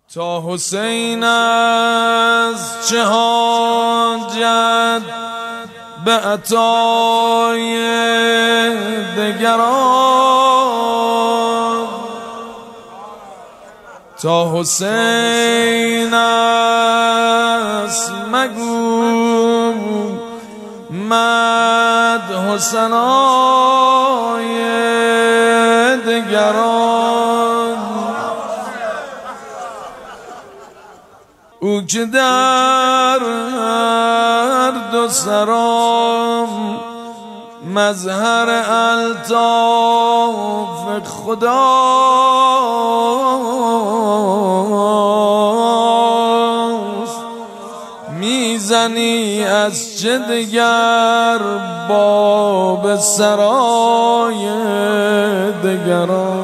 تا حسین از چه حاجت به عطای دگران، تا حسین است مگو مدح ثنای دگران. او که در هر دو سرام مظهر الطاف خداست، میزنی از چه دگر باب سرای دگران.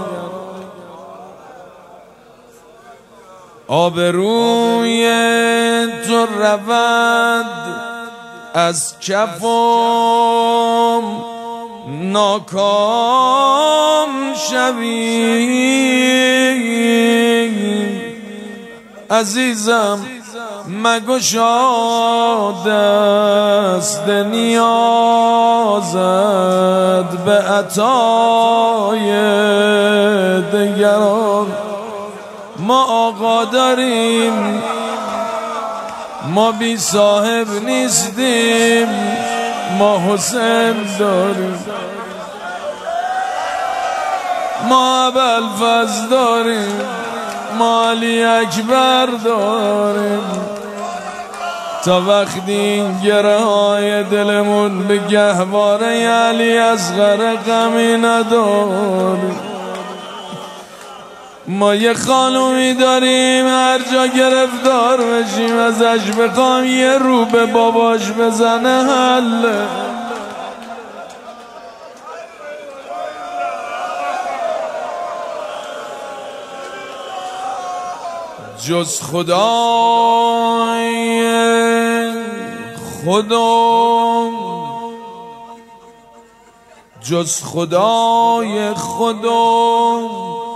آبروی تو رود از کفم ناکام شوی، عزیزم مگشا دست نیازت به عطای دگران. ما آقا داریم، ما بی صاحب نیستیم، ما حسین داریم، ما ابوالفضل داریم، ما علی اکبر داریم. تا وقتی این گره های دلمون به گهواره علی اصغر غمی نداریم. ما یه خانومی داریم هر جا گرفتار بشیم ازش بخوام یه رو به باباش بزنه حله. جز خدای خودم، جز خدای خودم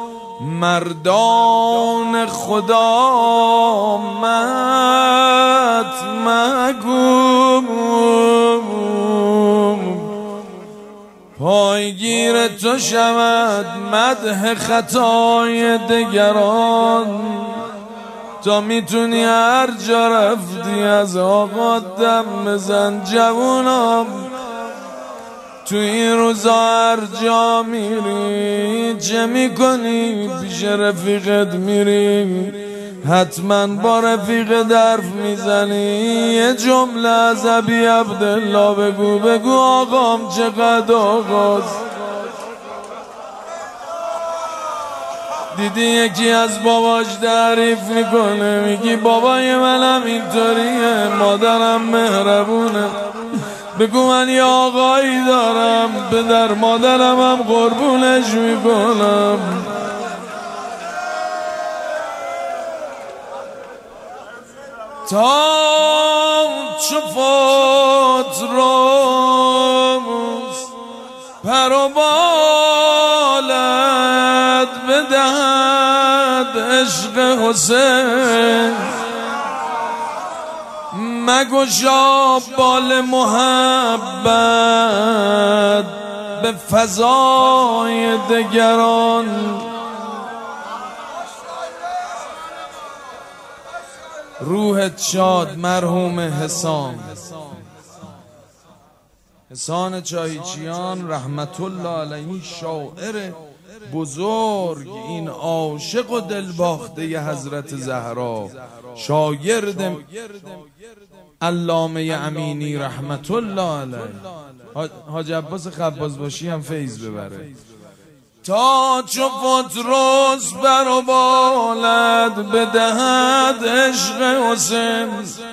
مردان خدا مت مگو، پایگیر تو شود مدح خطای دگران. تا میتونی هر جا رفتی از آقا دم بزن جوونم. تو این روزا هر جا میری چه میکنی؟ پیش رفیقت میری حتما با رفیقت حرف میزنی، یه جمله از ابی عبدالله بگو، بگو آقام چقدر آقاست. دیدی یکی از باباش تعریف میکنه، میگی بابای منم اینطوریه، مادرم مهربونه. بگو من یه آقایی دارم، پدر مادرم هم قربونش میکنم. تا چو فوت روز پر و بالت بدهد عشق حسین، مگشا بال محبت به فضای دگران. روحت شاد مرحوم حسان، حسان چاهیچیان رحمت الله علیه، شاعر بزرگ، این عاشق و دلباخته حضرت زهرا، شاگرد علامه امینی رحمت الله علیه. حاج عباس خبازباشی هم فیض ببره. تا چو فوت روز بر و بالت بدهد عشق حسین،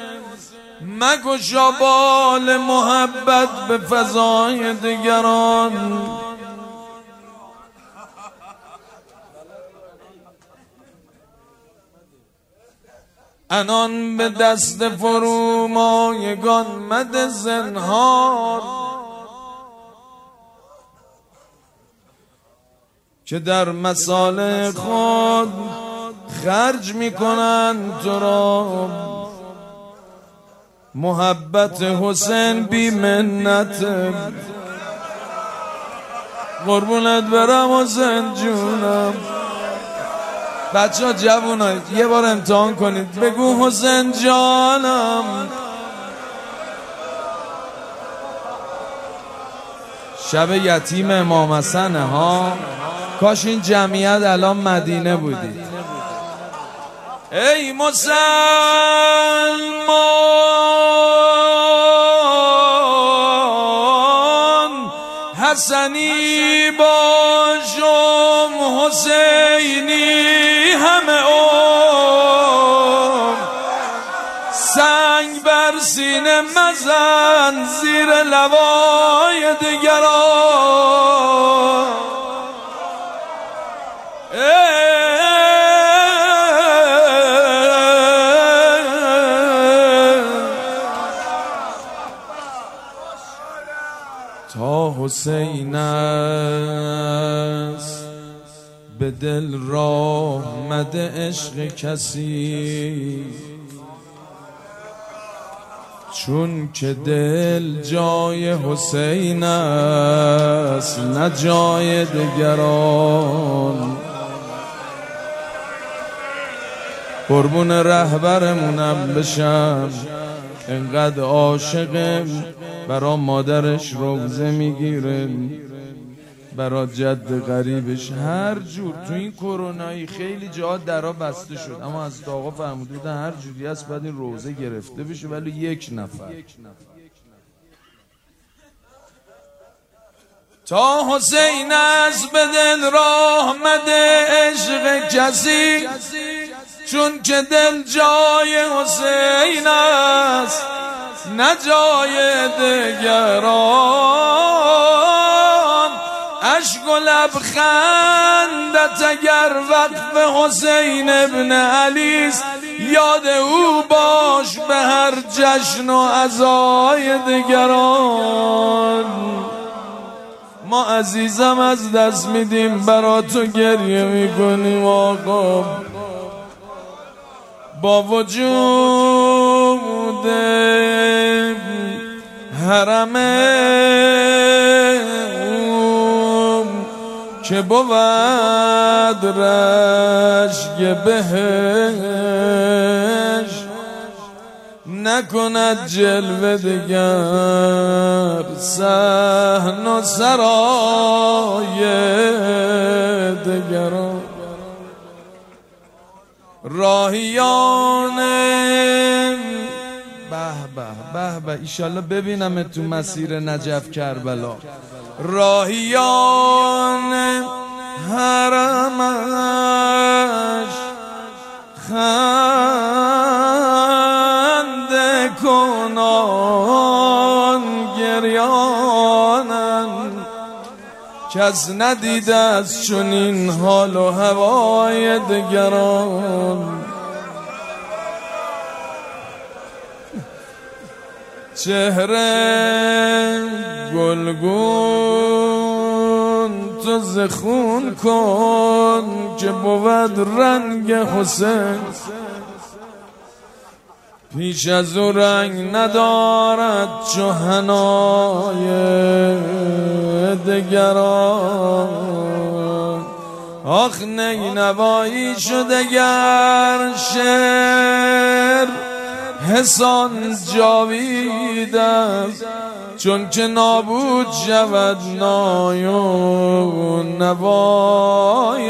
مگشا بال محبت به فضای دگران. انان به دست فرومایگان مده زنهار، که در مصالح خود خرج میکنن تو را. محبت حسین بی منت، قربونت برم حسین جونم. بچه ها جوونا یه بار امتحان کنید، بگو حسین جانم. شب یتیم امام حسنه ها، کاش این جمعیت الان مدینه بودید. ای مسلمان حسنی باشم حسینی همه سنگ بر سینه مزن زیر لوای دیگران. تا حسین است به دل راه مده عشق کسی، چون که دل جای حسین است نه جای دیگران. قربون رهبرمونم بشم، انقدر عاشقم، برا مادرش روزه میگیره، برا جد غریبش. هر جور تو این کرونایی خیلی جا درا بسته شد، اما از آقا فرموده بودن هر جوری هست باید این روزه گرفته بشه، ولی یک نفر. تا حسین است به دل راه مده عشق کسی، چون که دل جای حسین است نه جای دیگران. اشک و لبخندت اگر وقف حسین ابن علیست، یاد او باش به هر جشن و عزای دیگران. ما عزیزم از دست میدیم برا تو گریه میکنیم آقا، با وجود حرم که بود رشک بهش، نکند جلوه دگر صحن و سرای دگران. راهیان به به به ایشالله ببینم تو مسیر نجف کربلا. راهیان حرمش خنده کنان گریانن، کس ندیده از چنین حال و هوای دگران. چهره گلگون تو زخون کن که بود رنگ حسین، پیش از او رنگ ندارد چو حنای دگران. آخ نینوایی شد اگر شعر حسان جاوید است، چون که نابود شود نای و نوای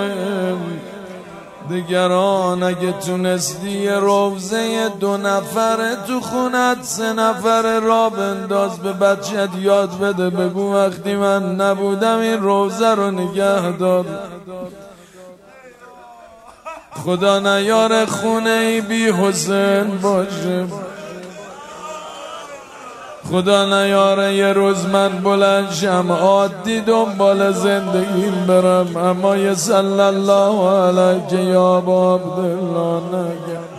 دیگران. اگه تونستی روزه 2 نفره تو خونت 3 نفره را بنداز، به بچت یاد بده، بگو وقتی من نبودم این روزه رو نگه دار. خدا نیاره خونه ای بی حسین باشه، خدا نیاره یه روز من بلند شم عادی دنبال زندگیم برم، اما یه صلی الله علیک یا ابا عبدالله نگم.